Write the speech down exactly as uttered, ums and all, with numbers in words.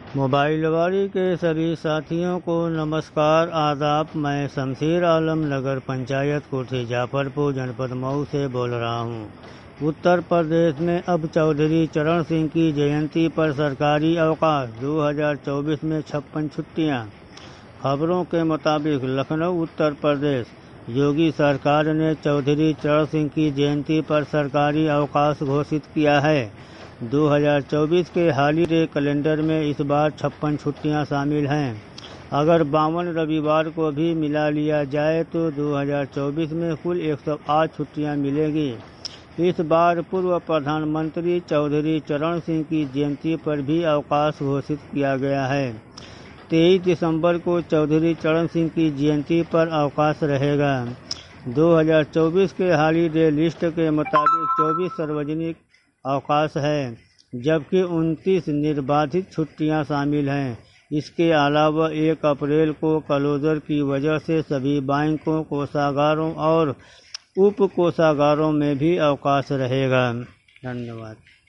मोबाइलवाड़ी के सभी साथियों को नमस्कार आदाब। मैं शमशेर आलम नगर पंचायत कोठी जाफरपुर जनपद मऊ से बोल रहा हूँ। उत्तर प्रदेश में अब चौधरी चरण सिंह की जयंती पर सरकारी अवकाश, दो हज़ार चौबीस में छप्पन छुट्टियाँ। खबरों के मुताबिक लखनऊ उत्तर प्रदेश योगी सरकार ने चौधरी चरण सिंह की जयंती पर सरकारी अवकाश घोषित किया है। दो हज़ार चौबीस के हॉलीडे कैलेंडर में इस बार छप्पन छुट्टियां शामिल हैं। अगर बावन रविवार को भी मिला लिया जाए तो दो हज़ार चौबीस में कुल एक सौ आठ छुट्टियां मिलेगी। इस बार पूर्व प्रधानमंत्री चौधरी चरण सिंह की जयंती पर भी अवकाश घोषित किया गया है। तेईस दिसंबर को चौधरी चरण सिंह की जयंती पर अवकाश रहेगा। दो हज़ार चौबीस के हॉलीडे लिस्ट के मुताबिक चौबीस सार्वजनिक अवकाश है, जबकि उनतीस निर्बाधित छुट्टियां शामिल हैं। इसके अलावा एक अप्रैल को क्लोजर की वजह से सभी बैंकों, कोषागारों और उप कोषागारों में भी अवकाश रहेगा। धन्यवाद।